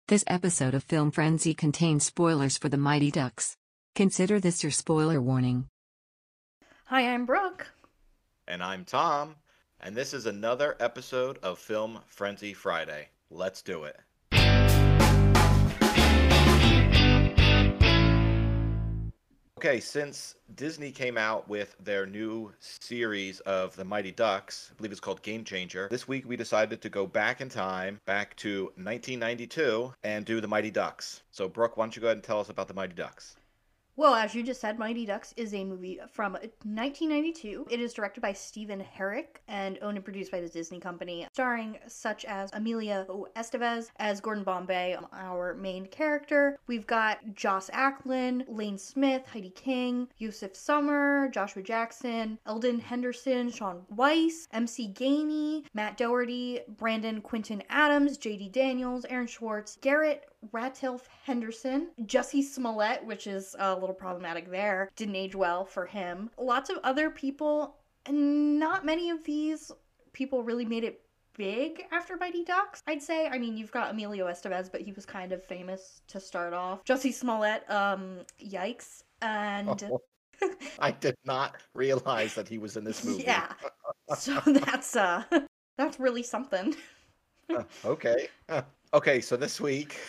This episode of Film Frenzy contains spoilers for The Mighty Ducks. Consider this your spoiler warning. Hi, I'm Brooke. And I'm Tom, and this is another episode of Film Frenzy Friday. Let's do it. Okay, since Disney came out with their new series of The Mighty Ducks, I believe it's called Game Changer, this week we decided to go back in time, back to 1992, and do The Mighty Ducks. So, Brooke, why don't you go ahead and tell us about The Mighty Ducks? Well, as you just said, Mighty Ducks is a movie from 1992. It is directed by Stephen Herek and owned and produced by the Disney Company, starring such as Emilio Estevez as Gordon Bombay, our main character. We've got Joss Ackland, Lane Smith, Heidi King, Yusuf Summer, Joshua Jackson, Eldon Henderson, Sean Weiss, MC Gainey, Matt Doherty, Brandon Quinton Adams, JD Daniels, Aaron Schwartz, Garrett Ratliff Henderson, Jussie Smollett, which is a little problematic there. Didn't age well for him. Lots of other people, and not many of these people really made it big after Mighty Ducks, I'd say. I mean, you've got Emilio Estevez, but he was kind of famous to start off. Jussie Smollett, yikes. And I did not realize that he was in this movie. Yeah. So that's really something. Okay. Okay, so this week,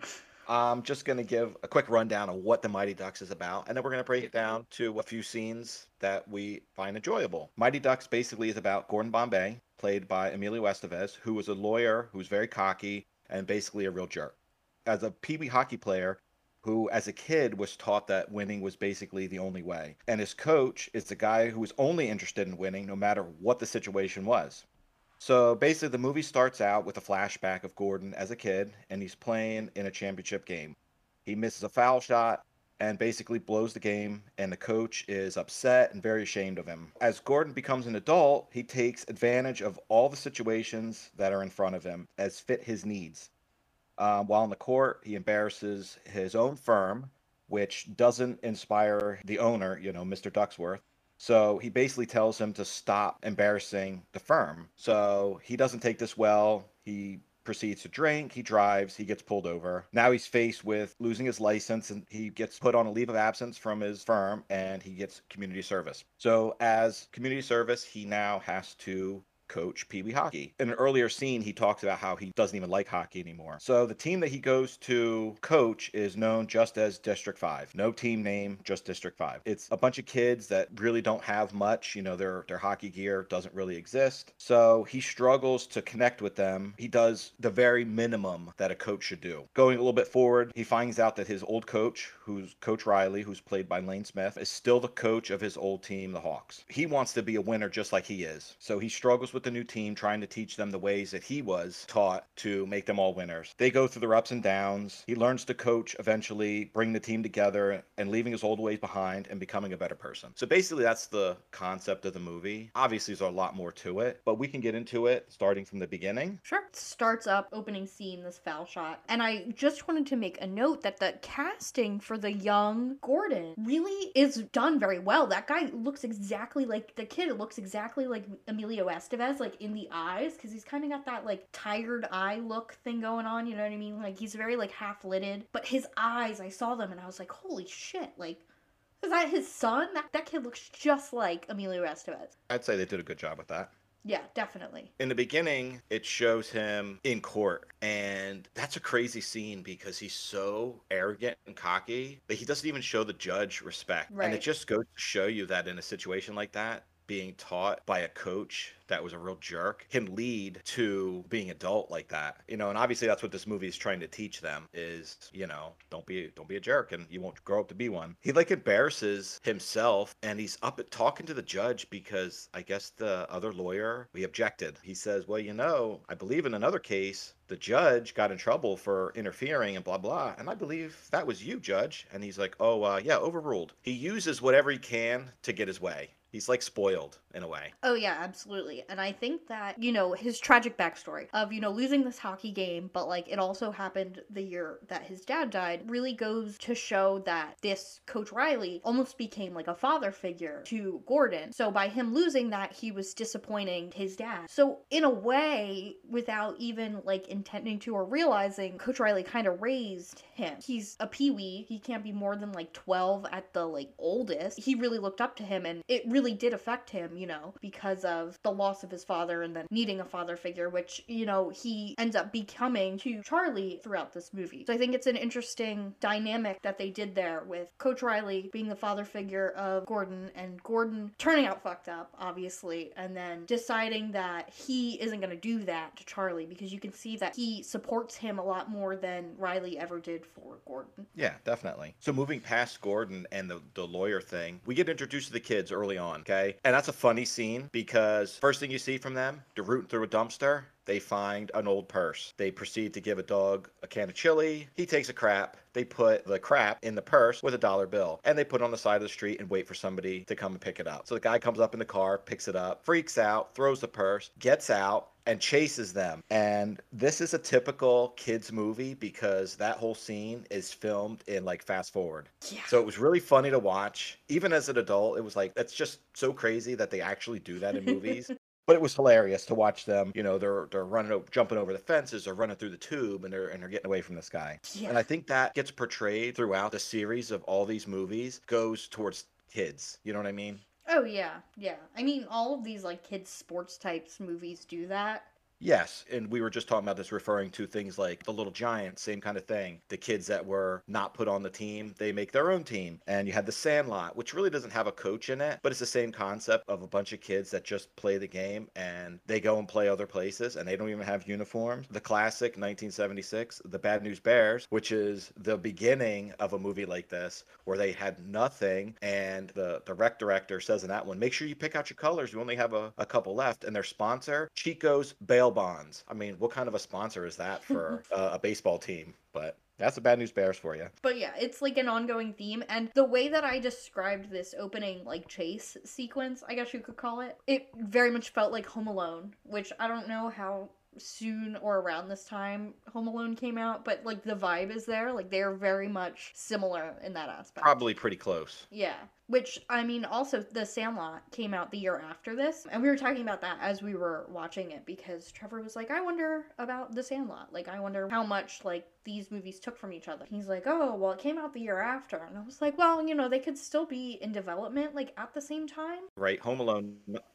I'm just going to give a quick rundown of what The Mighty Ducks is about, and then we're going to break it down to a few scenes that we find enjoyable. Mighty Ducks basically is about Gordon Bombay, played by Emilio Estevez, who was a lawyer who's very cocky and basically a real jerk. As a Pee Wee hockey player, who as a kid was taught that winning was basically the only way. And his coach is the guy who was only interested in winning no matter what the situation was. So basically, the movie starts out with a flashback of Gordon as a kid, and he's playing in a championship game. He misses a foul shot and basically blows the game, and the coach is upset and very ashamed of him. As Gordon becomes an adult, he takes advantage of all the situations that are in front of him as fit his needs. While on the court, he embarrasses his own firm, which doesn't inspire the owner, Mr. Ducksworth. So he basically tells him to stop embarrassing the firm. So he doesn't take this well. He proceeds to drink, he drives, he gets pulled over. Now he's faced with losing his license and he gets put on a leave of absence from his firm and he gets community service. So as community service, he now has to coach Pee Wee hockey. In an earlier scene, he talks about how he doesn't even like hockey anymore. So the team that he goes to coach is known just as District 5. No team name, just District 5. It's a bunch of kids that really don't have much. Their hockey gear doesn't really exist. So he struggles to connect with them. He does the very minimum that a coach should do. Going a little bit forward, he finds out that his old coach, who's Coach Riley, who's played by Lane Smith, is still the coach of his old team, the Hawks. He wants to be a winner just like he is. So he struggles with the new team, trying to teach them the ways that he was taught to make them all winners. They go through their ups and downs. He learns to coach, eventually bring the team together and leaving his old ways behind and becoming a better person. So basically that's the concept of the movie. Obviously there's a lot more to it, but we can get into it starting from the beginning. Sure. Starts up, opening scene, this foul shot. And I just wanted to make a note that the casting for the young Gordon really is done very well. That guy looks exactly like the kid. It looks exactly like Emilio Estevez, like in the eyes, because he's kind of got that like tired eye look thing going on, you know what I mean? Like he's very like half lidded, but his eyes, I saw them and I was like, holy shit, like, is that his son? That kid looks just like Emilio Estevez. I'd say they did a good job with that. Yeah, definitely. In the beginning, it shows him in court, and that's a crazy scene because he's so arrogant and cocky that he doesn't even show the judge respect. Right. And it just goes to show you that in a situation like that, being taught by a coach that was a real jerk can lead to being adult like that. And obviously that's what this movie is trying to teach them is, don't be a jerk and you won't grow up to be one. He like embarrasses himself and he's up at talking to the judge because I guess the other lawyer, we objected. He says, well, I believe in another case, the judge got in trouble for interfering and blah, blah. And I believe that was you, judge. And he's like, yeah, overruled. He uses whatever he can to get his way. He's like spoiled. in a way. Oh, yeah, absolutely. And I think that, his tragic backstory of, losing this hockey game, but like it also happened the year that his dad died, really goes to show that this Coach Riley almost became like a father figure to Gordon. So by him losing that, he was disappointing his dad. So in a way, without even like intending to or realizing, Coach Riley kind of raised him. He's a peewee. He can't be more than like 12 at the like oldest. He really looked up to him, and it really did affect him, because of the loss of his father and then needing a father figure, which, he ends up becoming to Charlie throughout this movie. So I think it's an interesting dynamic that they did there with Coach Riley being the father figure of Gordon, and Gordon turning out fucked up, obviously, and then deciding that he isn't going to do that to Charlie, because you can see that he supports him a lot more than Riley ever did for Gordon. Yeah, definitely. So moving past Gordon and the lawyer thing, we get introduced to the kids early on, okay? And that's a funny scene because first thing you see from them, they're rooting through a dumpster. They find an old purse. They proceed to give a dog a can of chili. He takes a crap. They put the crap in the purse with a dollar bill, and they put it on the side of the street and wait for somebody to come and pick it up. So the guy comes up in the car, picks it up, freaks out, throws the purse, gets out, and chases them. And this is a typical kids movie because that whole scene is filmed in like fast forward. Yeah. So it was really funny to watch. Even as an adult, it was like, that's just so crazy that they actually do that in movies. But it was hilarious to watch them. They're running, jumping over the fences, or running through the tube, and they're getting away from this guy. Yeah. And I think that gets portrayed throughout the series of all these movies, goes towards kids. You know what I mean? Oh, yeah, yeah. I mean, all of these, like, kids' sports types movies do that. Yes, and we were just talking about this, referring to things like The Little Giants, same kind of thing. The kids that were not put on the team, they make their own team. And you had The Sandlot, which really doesn't have a coach in it, but it's the same concept of a bunch of kids that just play the game and they go and play other places and they don't even have uniforms. The classic 1976, The Bad News Bears, which is the beginning of a movie like this where they had nothing, and the rec director says in that one, make sure you pick out your colors. We only have a couple left. And their sponsor, Chico's Bail Bonds. I mean, what kind of a sponsor is that for a baseball team? But that's the Bad News Bears for you. But yeah, it's like an ongoing theme. And the way that I described this opening, like, chase sequence, I guess you could call it, it very much felt like Home Alone, which I don't know how soon or around this time Home Alone came out, but like the vibe is there. Like, they're very much similar in that aspect. Probably pretty close. Yeah. Which, I mean, also, The Sandlot came out the year after this. And we were talking about that as we were watching it, because Trevor was like, I wonder about The Sandlot. Like, I wonder how much, like, these movies took from each other. He's like, oh, well, it came out the year after. And I was like, well, they could still be in development, like, at the same time. Right. Home Alone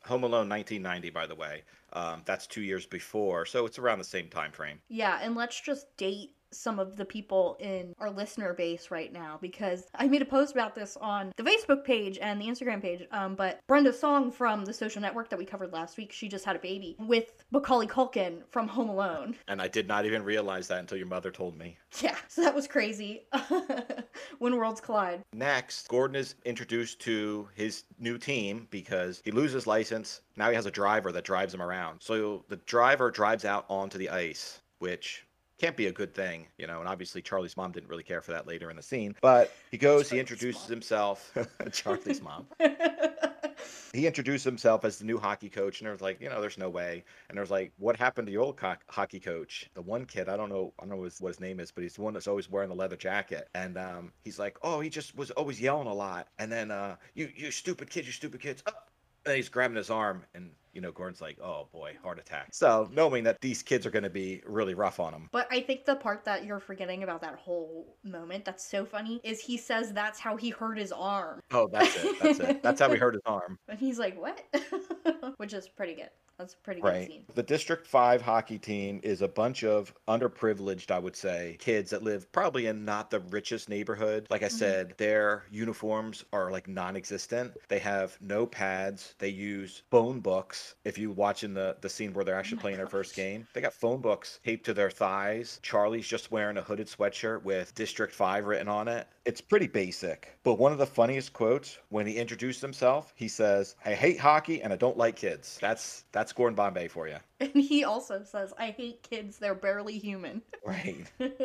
1990, by the way. That's 2 years before. So it's around the same time frame. Yeah, and let's just date some of the people in our listener base right now, because I made a post about this on the Facebook page and the Instagram page, but Brenda Song from The Social Network that we covered last week, she just had a baby with Macaulay Culkin from Home Alone. And I did not even realize that until your mother told me. Yeah, so that was crazy. When worlds collide. Next, Gordon is introduced to his new team because he loses his license. Now he has a driver that drives him around. So the driver drives out onto the ice, which can't be a good thing, and obviously Charlie's mom didn't really care for that later in the scene. But he goes, he introduces himself. Charlie's mom. He introduced himself as the new hockey coach, and there's like, there's no way. And there's like, what happened to your old hockey coach? The one kid, I don't know what his name is, but he's the one that's always wearing the leather jacket. And he's like, oh, he just was always yelling a lot. And then, you stupid kids, you stupid kids. Oh! And he's grabbing his arm, and Gordon's like, oh boy, heart attack. So knowing that these kids are going to be really rough on him. But I think the part that you're forgetting about that whole moment that's so funny is he says that's how he hurt his arm. Oh, that's it. That's how he hurt his arm. And he's like, what? Which is pretty good. That's a pretty good scene. The District 5 hockey team is a bunch of underprivileged, I would say, kids that live probably in not the richest neighborhood. Like I said, their uniforms are like non-existent. They have no pads. They use phone books. If you watch in the scene where they're actually playing their first game, they got phone books taped to their thighs. Charlie's just wearing a hooded sweatshirt with District 5 written on it. It's pretty basic. But one of the funniest quotes, when he introduced himself, he says, I hate hockey and I don't like kids. That's Gordon Bombay for you. And he also says, I hate kids, they're barely human. Right. Which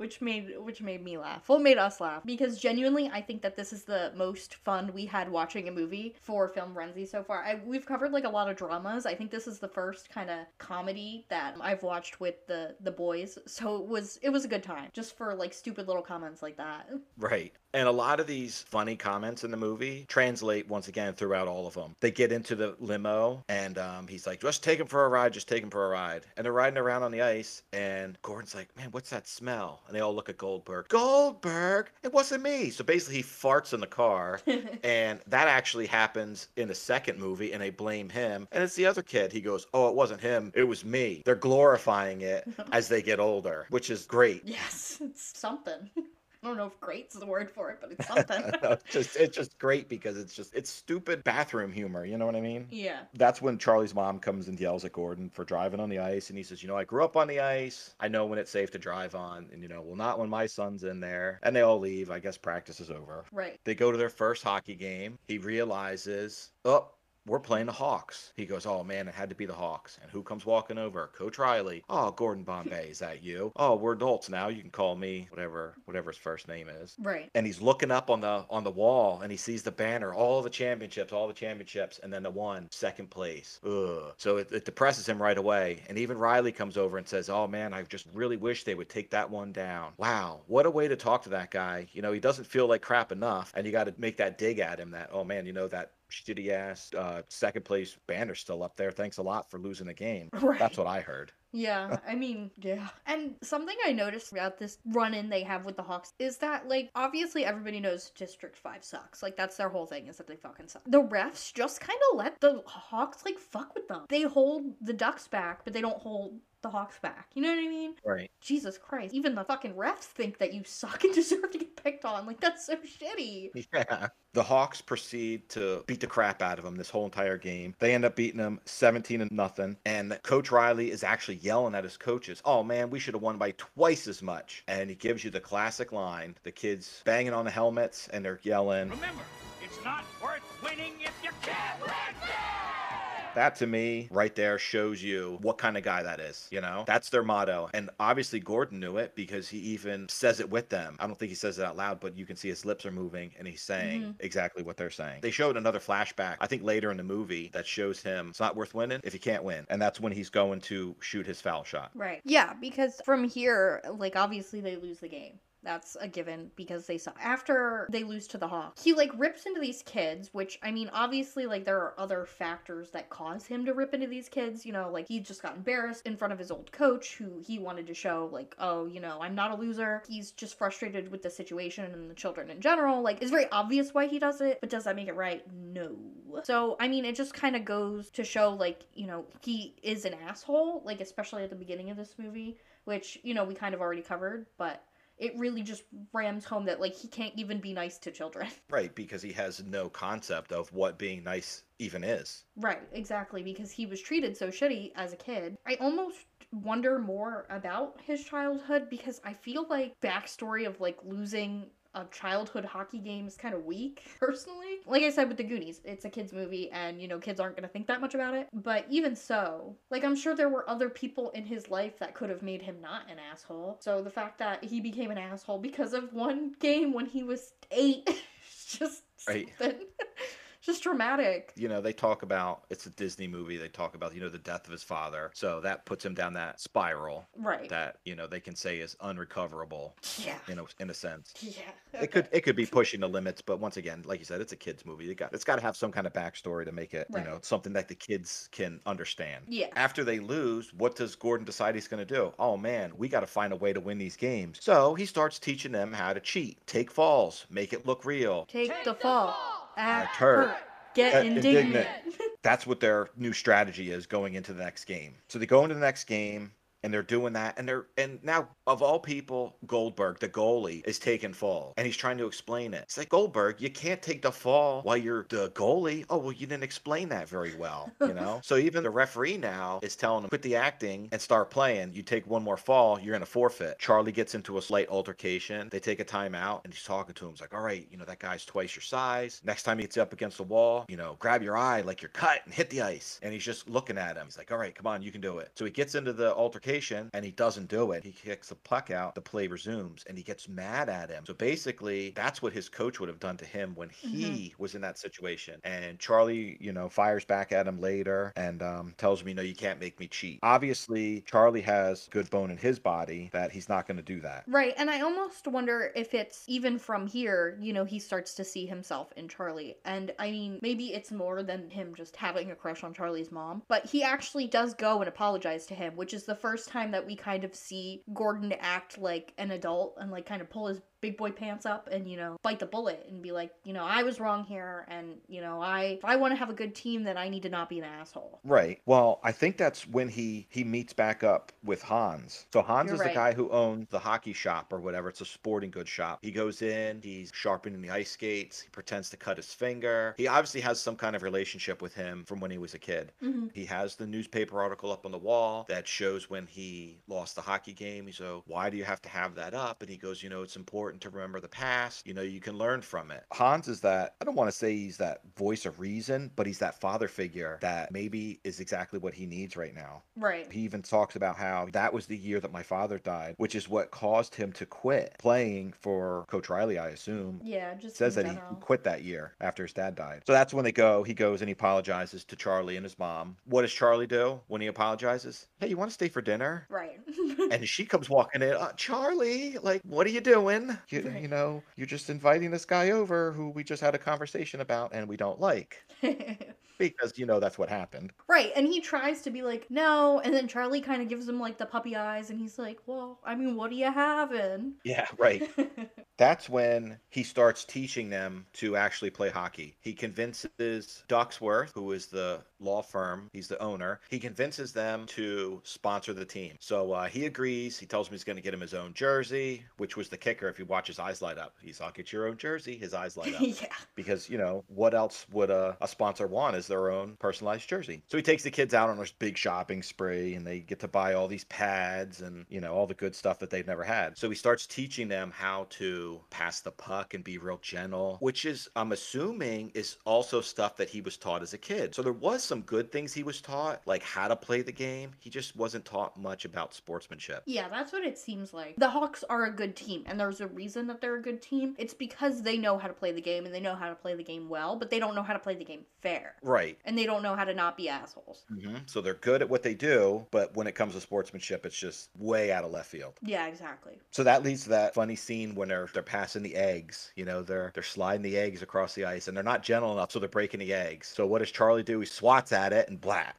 which made me laugh. Well, made us laugh because genuinely, I think that this is the most fun we had watching a movie for Film Frenzy so far. We've covered like a lot of dramas. I think this is the first kind of comedy that I've watched with the boys. So it was a good time just for like stupid little comments like that. Right. And a lot of these funny comments in the movie translate once again throughout all of them. They get into the limo and he's like, just take him for a ride, just take him for a ride. And they're riding around on the ice and Gordon's like, man, what's that smell? And they all look at Goldberg. Goldberg, it wasn't me. So basically he farts in the car and that actually happens in the second movie and they blame him. And it's the other kid. He goes, oh, it wasn't him. It was me. They're glorifying it as they get older, which is great. Yes, it's something. I don't know if great's the word for it, but it's something. No, it's just great because it's stupid bathroom humor, you know what I mean? Yeah. That's when Charlie's mom comes and yells at Gordon for driving on the ice and he says, I grew up on the ice. I know when it's safe to drive on and well, not when my son's in there. And they all leave. I guess practice is over. Right. They go to their first hockey game. He realizes, oh, we're playing the Hawks. He goes, oh man, it had to be the Hawks. And who comes walking over? Coach Riley. Oh, Gordon Bombay, is that you? Oh, we're adults now. You can call me whatever his first name is. Right. And he's looking up on the wall and he sees the banner, all the championships, and then the one, second place. Ugh. So it depresses him right away. And even Riley comes over and says, oh man, I just really wish they would take that one down. Wow, what a way to talk to that guy. He doesn't feel like crap enough. And you got to make that dig at him that, oh man, that shitty ass second place banner still up there. Thanks a lot for losing the game. Right. That's what I heard. Yeah, I mean, yeah. And something I noticed about this run-in they have with the Hawks is that, like, obviously everybody knows District 5 sucks. Like, that's their whole thing, is that they fucking suck. The refs just kind of let the Hawks, like, fuck with them. They hold the Ducks back, but they don't hold the Hawks back. You know what I mean? Right. Jesus Christ. Even the fucking refs think that you suck and deserve to get picked on. Like, that's so shitty. Yeah. The Hawks proceed to beat the crap out of them this whole entire game. They end up beating them 17-0. And Coach Riley is actually yelling at his coaches, oh man, we should have won by twice as much. And he gives you the classic line, the kids banging on the helmets and they're yelling, remember, it's not worth winning if you can't win. That to me right there shows you what kind of guy that is, That's their motto. And obviously Gordon knew it because he even says it with them. I don't think he says it out loud, but you can see his lips are moving and he's saying exactly what they're saying. They showed another flashback, I think later in the movie, that shows him it's not worth winning if you can't win. And that's when he's going to shoot his foul shot. Right. Yeah, because from here, like, obviously they lose the game. That's a given because they saw after they lose to the Hawks. He like rips into these kids, which I mean, obviously, like there are other factors that cause him to rip into these kids. Like he just got embarrassed in front of his old coach who he wanted to show like, oh, I'm not a loser. He's just frustrated with the situation and the children in general. Like it's very obvious why he does it, but does that make it right? No. So, I mean, it just kind of goes to show like, he is an asshole, like especially at the beginning of this movie, which, we kind of already covered, but it really just rams home that, like, he can't even be nice to children. Right, because he has no concept of what being nice even is. Right, exactly, because he was treated so shitty as a kid. I almost wonder more about his childhood because I feel like backstory of, like, losing a childhood hockey game is kind of weak, personally. Like I said with the Goonies, it's a kid's movie and, kids aren't going to think that much about it. But even so, like, I'm sure there were other people in his life that could have made him not an asshole. So the fact that he became an asshole because of one game when he was 8 is just right. Something. Just dramatic. They talk about, it's a Disney movie, they talk about, the death of his father. So that puts him down that spiral. Right. That, they can say is unrecoverable. Yeah. In a sense. Yeah. Okay. It could be pushing the limits, but once again, like you said, it's a kid's movie. It's got to have some kind of backstory to make it, right. Something that the kids can understand. Yeah. After they lose, what does Gordon decide he's going to do? Oh man, we got to find a way to win these games. So he starts teaching them how to cheat, take falls, make it look real. Take the fall. Act hurt. Get indignant. That's what their new strategy is going into the next game. So they go into the next game and they're doing that and now of all people, Goldberg, the goalie, is taking fall and he's trying to explain it. It's like, Goldberg, you can't take the fall while you're the goalie. Oh, well, you didn't explain that very well, So even the referee now is telling him, quit the acting and start playing. You take one more fall, you're going to forfeit. Charlie gets into a slight altercation. They take a timeout and he's talking to him. He's like, all right, that guy's twice your size. Next time he gets up against the wall, grab your eye like you're cut and hit the ice. And he's just looking at him. He's like, all right, come on, you can do it. So he gets into the altercation altercation and he doesn't do it. He kicks the puck out, the play resumes, and he gets mad at him. So basically, that's what his coach would have done to him when he was in that situation. And Charlie, fires back at him later and tells him, you can't make me cheat. Obviously, Charlie has good bone in his body that he's not going to do that. Right, and I almost wonder if it's even from here, he starts to see himself in Charlie. And I mean, maybe it's more than him just having a crush on Charlie's mom, but he actually does go and apologize to him, which is the first time that we kind of see Gordon act like an adult and like kind of pull his big boy pants up and, bite the bullet and be like, I was wrong here. And, if I want to have a good team, then I need to not be an asshole. Right. Well, I think that's when he meets back up with Hans. So Hans is the guy who owns the hockey shop or whatever. It's a sporting goods shop. He goes in, he's sharpening the ice skates. He pretends to cut his finger. He obviously has some kind of relationship with him from when he was a kid. Mm-hmm. He has the newspaper article up on the wall that shows when he lost the hockey game. He's so, why do you have to have that up? And he goes, it's important to remember the past. You can learn from it. Hans is that, I don't want to say he's that voice of reason, but he's that father figure that maybe is exactly what he needs right now. Right. He even talks about how that was the year that my father died, which is what caused him to quit playing for Coach Riley, I assume. Yeah, just says in that he general. quit that year after his dad died. So that's when he goes and he apologizes to Charlie and his mom. What does Charlie do when he apologizes? Hey, you want to stay for dinner? Right. And she comes walking in, Charlie, like, what are you doing? You're just inviting this guy over who we just had a conversation about and we don't like. Because, that's what happened. Right, and he tries to be like, no, and then Charlie kind of gives him, like, the puppy eyes, and he's like, well, I mean, what are you having? Yeah, right. That's when he starts teaching them to actually play hockey. He convinces Ducksworth, who is the law firm, he's the owner, he convinces them to sponsor the team. So he agrees. He tells him he's going to get him his own jersey, which was the kicker. If you watch his eyes light up, he's, I'll get your own jersey. His eyes light up. Yeah. Because, what else would a sponsor want is their own personalized jersey. So he takes the kids out on this big shopping spree and they get to buy all these pads and, all the good stuff that they've never had. So he starts teaching them how to pass the puck and be real gentle, which is, I'm assuming, is also stuff that he was taught as a kid. So there was some good things he was taught, like how to play the game. He just wasn't taught much about sportsmanship. Yeah, that's what it seems like. The Hawks are a good team, and there's a reason that they're a good team. It's because they know how to play the game, and they know how to play the game well, but they don't know how to play the game fair. Right. And they don't know how to not be assholes. Mm-hmm. So they're good at what they do, but when it comes to sportsmanship, it's just way out of left field. Yeah, exactly. So that leads to that funny scene when they're passing the eggs. They're sliding the eggs across the ice, and they're not gentle enough, so they're breaking the eggs. So what does Charlie do? He swats at it and blah,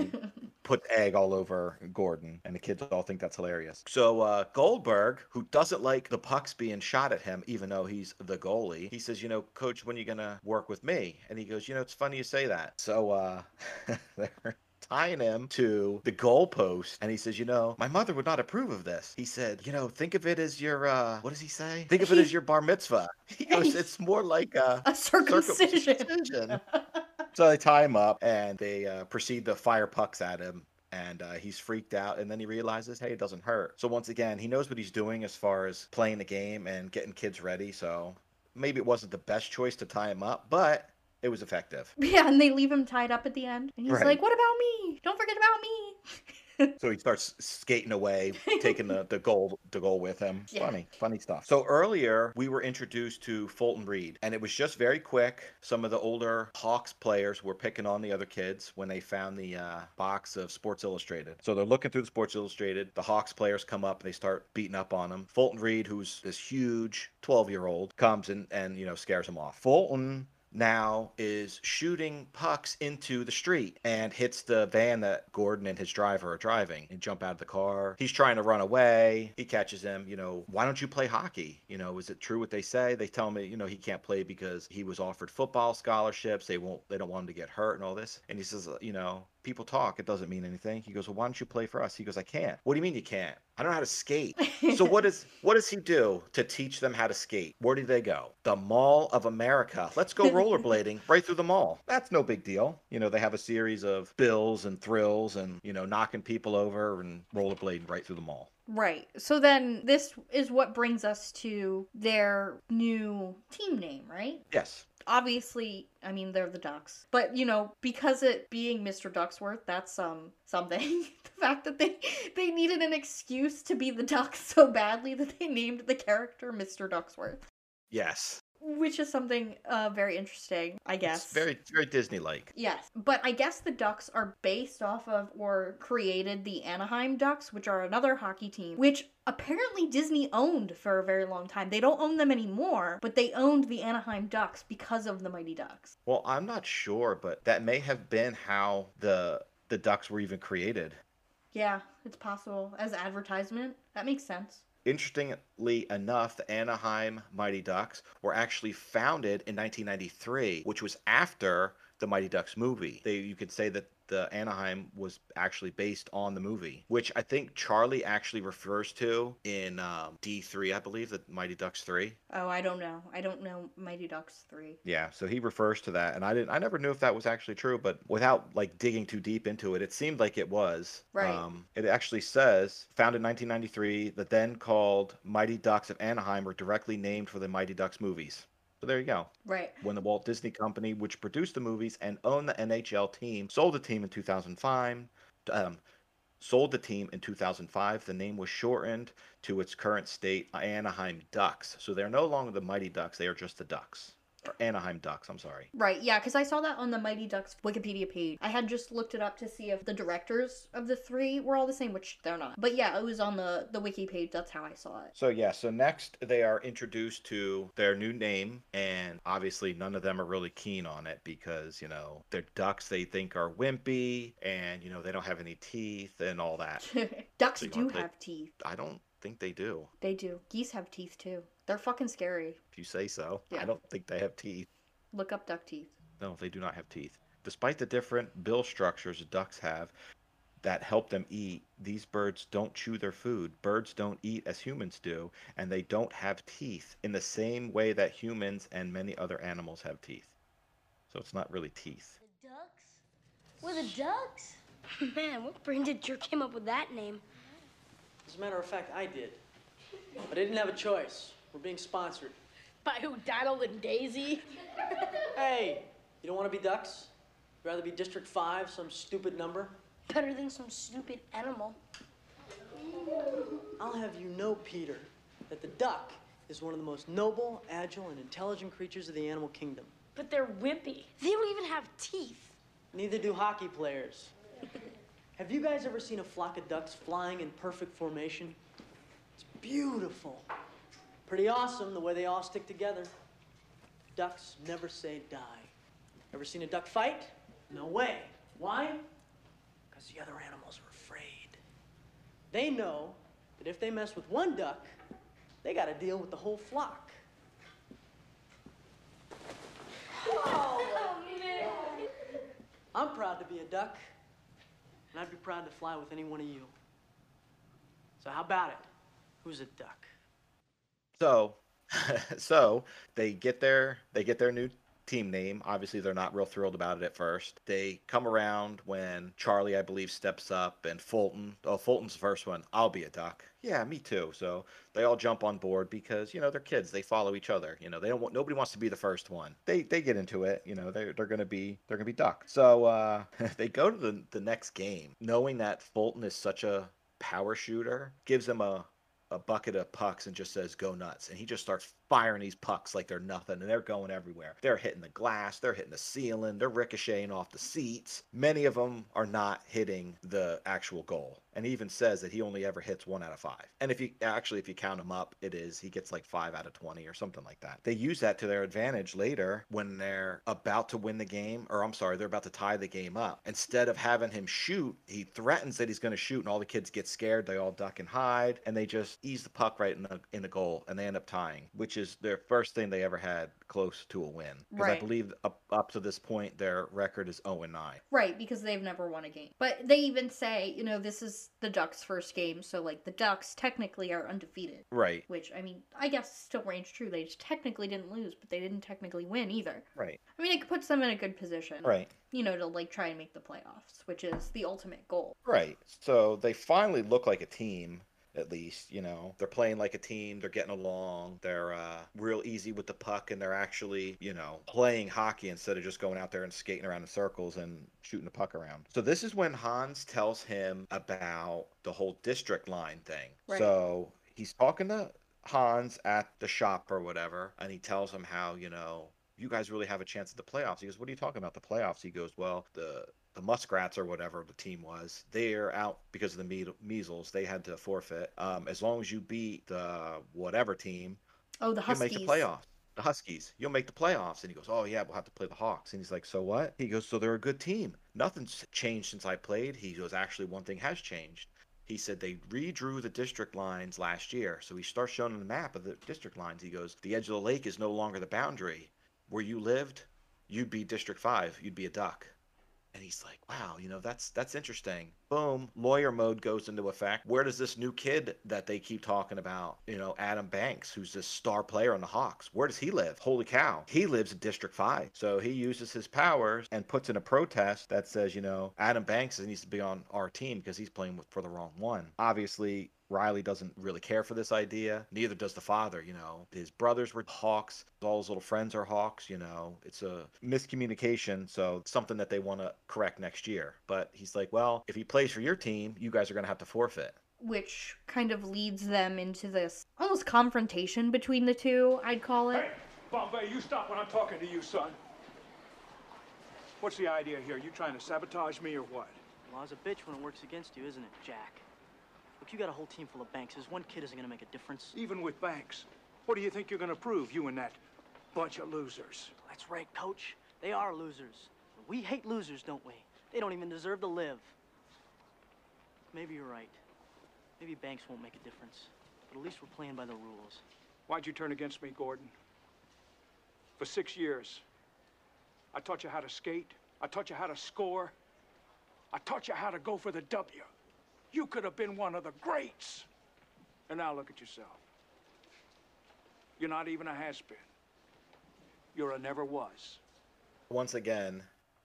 put egg all over Gordon, and the kids all think that's hilarious. So Goldberg, who doesn't like the pucks being shot at him, even though he's the goalie, he says, Coach, when are you gonna work with me? And he goes, it's funny you say that. So they're tying him to the goalpost, and he says, my mother would not approve of this. He said, think of it as your what does he say? Think of it as your bar mitzvah. He goes, it's more like a circumcision. So they tie him up and they proceed to fire pucks at him. And he's freaked out, and then he realizes, hey, it doesn't hurt. So once again, he knows what he's doing as far as playing the game and getting kids ready. So maybe it wasn't the best choice to tie him up, but it was effective. Yeah, and they leave him tied up at the end. And he's like, what about me? Don't forget about me. So he starts skating away, taking the goal with him. Yeah. Funny stuff. So earlier we were introduced to Fulton Reed, and it was just very quick. Some of the older Hawks players were picking on the other kids when they found the box of Sports Illustrated. So they're looking through the Sports Illustrated. The Hawks players come up and they start beating up on him. Fulton Reed, who's this huge 12-year-old, comes and scares him off. Fulton now is shooting pucks into the street and hits the van that Gordon and his driver are driving and jump out of the car. He's trying to run away. He catches him, why don't you play hockey? Is it true what they say? They tell me, he can't play because he was offered football scholarships. They don't want him to get hurt and all this. And he says, people talk, it doesn't mean anything. He goes, well, why don't you play for us? He goes, I can't. What do you mean you can't? I don't know how to skate. So what does he do to teach them how to skate? Where do they go? The Mall of America. Let's go rollerblading right through the mall. That's no big deal. They have a series of bills and thrills and, knocking people over and rollerblading right through the mall. Right. So then this is what brings us to their new team name, right? Yes. Obviously, I mean, they're the Ducks. But, you know, because it being Mr. Ducksworth, that's something. The fact that they needed an excuse to be the Ducks so badly that they named the character Mr. Ducksworth. Yes. Which is something very interesting, I guess. It's very, very Disney-like. Yes, but I guess the Ducks are based off of or created the Anaheim Ducks, which are another hockey team, which apparently Disney owned for a very long time. They don't own them anymore, but they owned the Anaheim Ducks because of the Mighty Ducks. Well, I'm not sure, but that may have been how the Ducks were even created. Yeah, it's possible. As advertisement, that makes sense. Interestingly enough, the Anaheim Mighty Ducks were actually founded in 1993, which was after the Mighty Ducks movie. You could say that the Anaheim was actually based on the movie, which I think Charlie actually refers to in D3, I believe, the Mighty Ducks 3. Oh, I don't know. I don't know Mighty Ducks 3. Yeah, so he refers to that, and I never knew if that was actually true, but without like digging too deep into it, it seemed like it was. Right. It actually says, founded in 1993, the then called Mighty Ducks of Anaheim were directly named for the Mighty Ducks movies. So there you go. Right. When the Walt Disney Company, which produced the movies and owned the NHL team, sold the team in 2005, the name was shortened to its current state, Anaheim Ducks. So they're no longer the Mighty Ducks; they are just the Ducks. Or Anaheim Ducks, I'm sorry. Right, yeah, because I saw that on the Mighty Ducks Wikipedia page. I had just looked it up to see if the directors of the three were all the same, which they're not. But yeah, it was on the wiki page. That's how I saw it. So next they are introduced to their new name, and obviously none of them are really keen on it because, you know, they're ducks they think are wimpy, and, you know, they don't have any teeth and all that. Ducks So you do wanna play- have teeth. I don't think they do, They do. Geese have teeth too. They're fucking scary. if you say so. Yeah. I don't think they have teeth. Look up duck teeth. No, they do not have teeth. Despite the different bill structures ducks have that help them eat, these birds don't chew their food. Birds don't eat as humans do, and they don't have teeth in the same way that humans and many other animals have teeth. So it's not really teeth. The Ducks? We're the Ducks? Man, what brain-dead jerk came up with that name? As a matter of fact, I did. But I didn't have a choice. We're being sponsored. By who, Donald and Daisy? Hey, you don't want to be ducks? You'd rather be District 5, some stupid number? Better than some stupid animal. I'll have you know, Peter, that the duck is one of the most noble, agile, and intelligent creatures of the animal kingdom. But they're wimpy. They don't even have teeth. Neither do hockey players. Have you guys ever seen a flock of ducks flying in perfect formation? It's beautiful. Pretty awesome the way they all stick together. Ducks never say die. Ever seen a duck fight? No way. Why? Because the other animals are afraid. They know that if they mess with one duck, they got to deal with the whole flock. I'm proud to be a duck, and I'd be proud to fly with any one of you. So how about it? Who's a duck? So they get their new team name. Obviously, they're not real thrilled about it at first. They come around when Charlie, I believe, steps up, and Fulton. Oh, Fulton's the first one. I'll be a duck. Yeah, me too. So they all jump on board because, you know, they're kids. They follow each other. You know, nobody wants to be the first one. They get into it. You know, they're gonna be ducks. So they go to the next game, knowing that Fulton is such a power shooter, gives them a bucket of pucks and just says go nuts, and he just starts firing these pucks like they're nothing, and they're going everywhere. They're hitting the glass, they're hitting the ceiling, they're ricocheting off the seats. Many of them are not hitting the actual goal, and he even says that he only ever hits 1 out of 5. And if you count him up, he gets like 5 out of 20 or something like that. They use that to their advantage later when they're about to win the game, or I'm sorry, they're about to tie the game up. Instead of having him shoot, he threatens that he's going to shoot, and all the kids get scared. They all duck and hide, and they just ease the puck right in the goal, and they end up tying, which is their first thing they ever had close to a win. Because Right. I believe up to this point, their record is 0-9. Right, because they've never won a game. But they even say, you know, this is the Ducks' first game, so, like, the Ducks technically are undefeated. Right, Which, I mean, I guess still range true. They just technically didn't lose, but they didn't technically win either. right, I mean, it puts them in a good position. right. You know, to, like, try and make the playoffs, which is the ultimate goal. Right. So they finally look like a team at least. They're playing like a team. They're getting along. They're real easy with the puck, and they're actually, playing hockey instead of just going out there and skating around in circles and shooting the puck around. So this is when Hans tells him about the whole district line thing. Right. So he's talking to Hans at the shop or whatever, and he tells him how, you guys really have a chance at the playoffs. He goes, what are you talking about, the playoffs? He goes, well, the Muskrats or whatever the team was, they're out because of the measles. They had to forfeit. As long as you beat the whatever team, Oh, the you'll make Huskies. the playoffs. The Huskies, you'll make the playoffs. And he goes, oh, yeah, we'll have to play the Hawks. And he's like, so what? He goes, so they're a good team. Nothing's changed since I played. He goes, actually, one thing has changed. He said they redrew the district lines last year. So he starts showing him the map of the district lines. He goes, the edge of the lake is no longer the boundary. Where you lived, you'd be District 5. You'd be a Duck. And he's like, wow, that's interesting. Boom, lawyer mode goes into effect. Where does this new kid that they keep talking about, Adam Banks, who's this star player on the Hawks, where does he live? Holy cow. He lives in District 5. So he uses his powers and puts in a protest that says, Adam Banks needs to be on our team because he's playing for the wrong one. Obviously, Riley doesn't really care for this idea. Neither does the father, His brothers were Hawks. All his little friends are Hawks, It's a miscommunication, so it's something that they want to correct next year. But he's like, well, if he plays for your team, you guys are going to have to forfeit. Which kind of leads them into this almost confrontation between the two, I'd call it. Hey, Bombay, you stop when I'm talking to you, son. What's the idea here? You trying to sabotage me or what? Law's a bitch when it works against you, isn't it, Jack? Look, you got a whole team full of Bankses. One kid isn't gonna make a difference. Even with Banks, what do you think you're gonna prove, you and that bunch of losers? That's right, Coach. They are losers. We hate losers, don't we? They don't even deserve to live. Maybe you're right. Maybe Banks won't make a difference. But at least we're playing by the rules. Why'd you turn against me, Gordon? For 6 years, I taught you how to skate. I taught you how to score. I taught you how to go for the W. You could have been one of the greats. And now look at yourself. You're not even a has-been. You're a never was. Once again,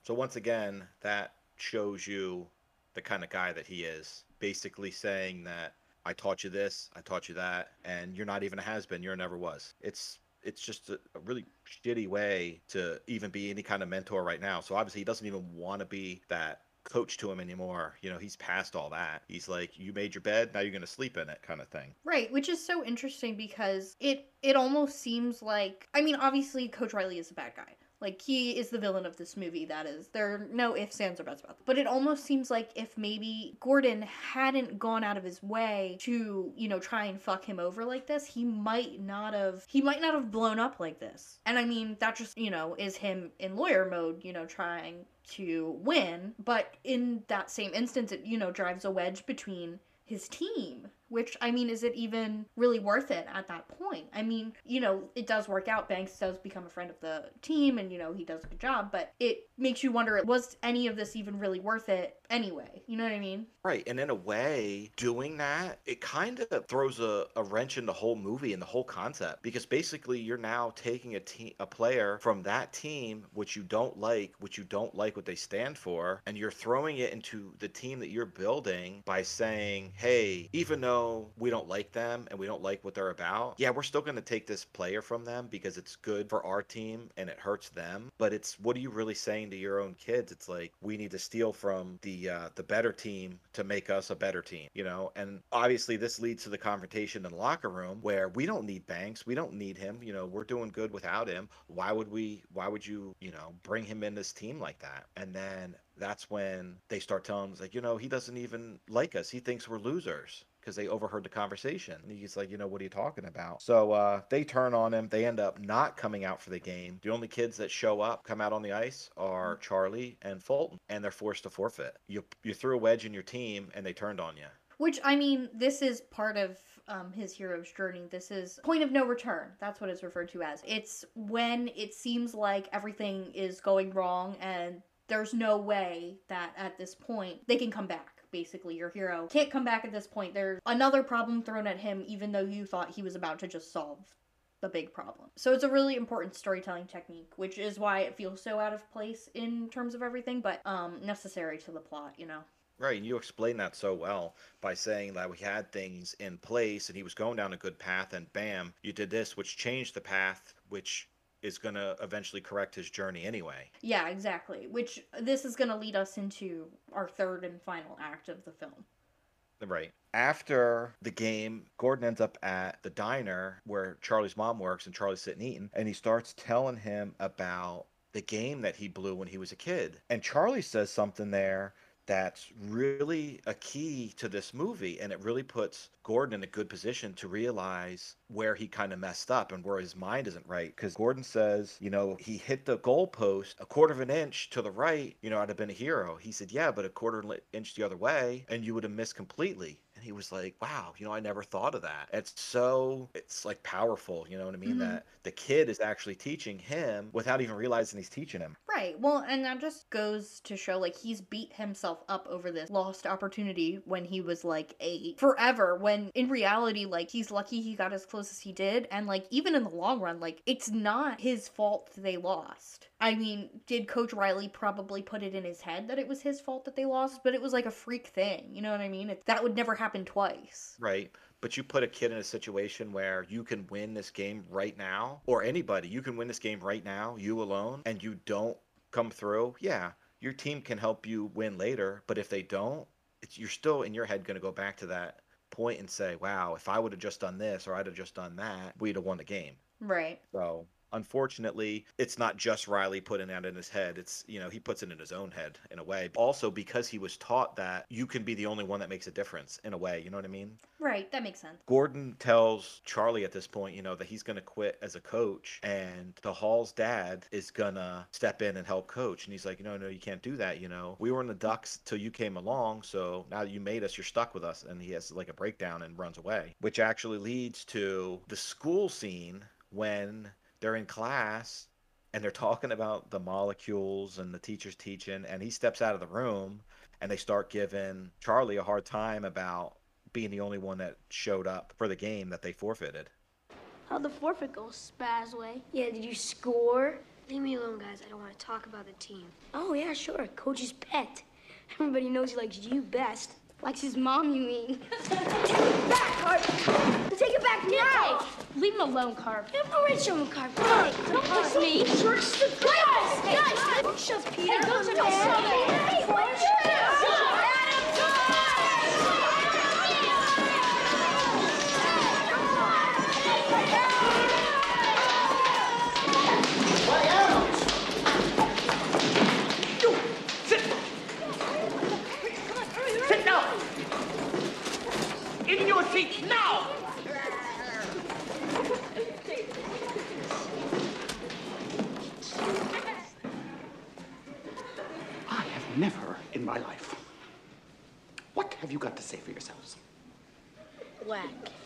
that shows you the kind of guy that he is. Basically saying that I taught you this, I taught you that, and you're not even a has-been, you're a never was. It's just a really shitty way to even be any kind of mentor right now. So obviously he doesn't even want to be that coach to him anymore. He's past all that. He's like, you made your bed, now you're going to sleep in it, kind of thing. Right, which is so interesting because it almost seems like, I mean, obviously Coach Riley is a bad guy. Like, he is the villain of this movie, there are no ifs, ands, or buts about that. But it almost seems like if maybe Gordon hadn't gone out of his way to, try and fuck him over like this, he might not have blown up like this. And I mean, that just, is him in lawyer mode, trying to win. But in that same instance, it, drives a wedge between his team, which, I mean, is it even really worth it at that point? I mean, it does work out. Banks does become a friend of the team and, he does a good job, but it makes you wonder, was any of this even really worth it anyway? You know what I mean? Right. And in a way, doing that, it kind of throws a wrench in the whole movie and the whole concept, because basically you're now taking a player from that team, which you don't like what they stand for, and you're throwing it into the team that you're building by saying, hey, even though we don't like them and we don't like what they're about, yeah, we're still going to take this player from them because it's good for our team and it hurts them. But it's, what are you really saying to your own kids? It's like, we need to steal from the better team to make us a better team, and obviously this leads to the confrontation in the locker room where we don't need Banks, we don't need him, we're doing good without him. Why would you bring him in this team like that? And then that's when they start telling him, like, he doesn't even like us, he thinks we're losers, because they overheard the conversation. And he's like, what are you talking about? So they turn on him. They end up not coming out for the game. The only kids that show up, come out on the ice, are Charlie and Fulton, and they're forced to forfeit. You threw a wedge in your team, and they turned on you. Which, I mean, this is part of his hero's journey. This is point of no return. That's what it's referred to as. It's when it seems like everything is going wrong, and there's no way that at this point they can come back. Basically, your hero can't come back at this point. There's another problem thrown at him, even though you thought he was about to just solve the big problem. So it's a really important storytelling technique, which is why it feels so out of place in terms of everything, but necessary to the plot, Right, and you explained that so well by saying that we had things in place and he was going down a good path, and bam, you did this, which changed the path, which is going to eventually correct his journey anyway. Yeah, exactly. Which this is going to lead us into our third and final act of the film. Right. After the game, Gordon ends up at the diner where Charlie's mom works and Charlie's sitting eating, and he starts telling him about the game that he blew when he was a kid. And Charlie says something there that's really a key to this movie, and it really puts Gordon in a good position to realize where he kind of messed up and where his mind isn't right. Because Gordon says, he hit the goalpost a quarter of an inch to the right, I'd have been a hero. He said, yeah, but a quarter inch the other way and you would have missed completely. And he was like, wow, I never thought of that. It's like powerful, you know what I mean? That the kid is actually teaching him without even realizing he's teaching him. Right. Well, and that just goes to show, like, he's beat himself up over this lost opportunity when he was, like, 8 forever, when in reality, like, he's lucky he got as close as he did. And, like, even in the long run, like, it's not his fault they lost. I mean, did Coach Riley probably put it in his head that it was his fault that they lost? But it was like a freak thing, you know what I mean? That would never happen twice. Right. But you put a kid in a situation where you can win this game right now, or anybody, you can win this game right now, you alone, and you don't come through. Yeah, your team can help you win later, but if they don't, you're still in your head going to go back to that point and say, wow, if I would have just done this or I'd have just done that, we'd have won the game. Right. So unfortunately, it's not just Riley putting that in his head. It's, he puts it in his own head in a way. Also, because he was taught that you can be the only one that makes a difference in a way. You know what I mean? Right. That makes sense. Gordon Tells Charlie at this point, that he's going to quit as a coach, and the Hall's dad is going to step in and help coach. And he's like, no, you can't do that. We were in the Ducks till you came along. So now that you made us, you're stuck with us. And he has like a breakdown and runs away, which actually leads to the school scene when they're in class and they're talking about the molecules and the teacher's teaching, and he steps out of the room and they start giving Charlie a hard time about being the only one that showed up for the game that they forfeited. How'd the forfeit go, Spazway? Yeah, did you score? Leave me alone, guys. I don't want to talk about the team. Oh, yeah, sure. Coach's pet. Everybody knows he likes you best. Likes his mom, you mean? Take it back, Carp! Take it back now! Leave him alone, Carp. You have no right to show him, Carp. Don't push me. Jerks the guys! Don't shove Peter. Hey, don't shove him. Hey, what's In your seat now! I have never in my life. What have you got to say for yourselves? Quack.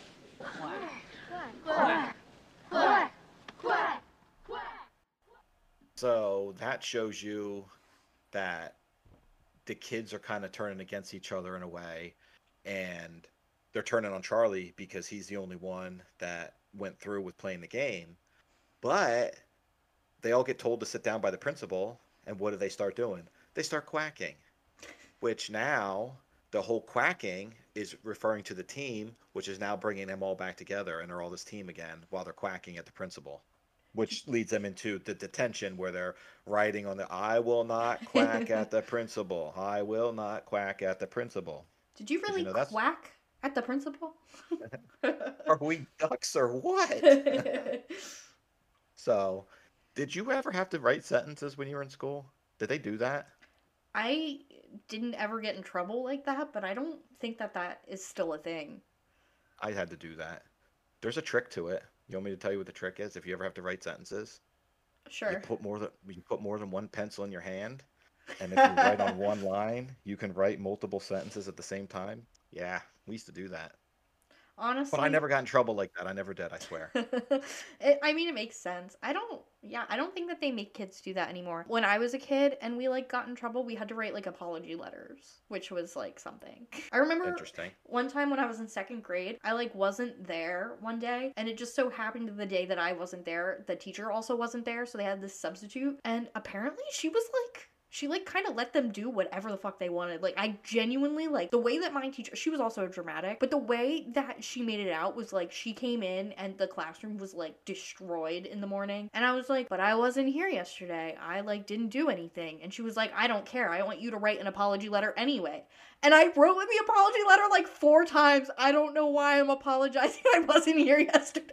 So that shows you that the kids are kind of turning against each other in a way, and they're turning on Charlie because he's the only one that went through with playing the game. But they all get told to sit down by the principal, and what do they start doing? They start quacking, which now the whole quacking is referring to the team, which is now bringing them all back together, and they're all this team again while they're quacking at the principal, which leads them into the detention where they're writing on the "I will not quack at the principal. I will not quack at the principal." Did you really quack at the principal? Are we ducks or what? So, did you ever have to write sentences when you were in school? Did they do that? I didn't ever get in trouble like that, but I don't think that is still a thing. I had to do that. There's a trick to it. You want me to tell you what the trick is if you ever have to write sentences? Sure. You put more than one pencil in your hand, and if you write on one line, you can write multiple sentences at the same time. Yeah, we used to do that. Honestly, but I never got in trouble like that. I never did, I swear. It makes sense. I don't think that they make kids do that anymore. When I was a kid and we got in trouble, we had to write apology letters, which was something. I remember Interesting. One time when I was in 2nd grade, I wasn't there one day, and it just so happened the day that I wasn't there, the teacher also wasn't there, so they had this substitute, and apparently she was she like kind of let them do whatever the fuck they wanted. Like I genuinely like the way that my teacher, she was also dramatic, but the way that she made it out was like she came in and the classroom was like destroyed in the morning. And I was like, but I wasn't here yesterday. I like didn't do anything. And she was like, I don't care. I want you to write an apology letter anyway. And I wrote the apology letter like 4 times. I don't know why I'm apologizing. I wasn't here yesterday.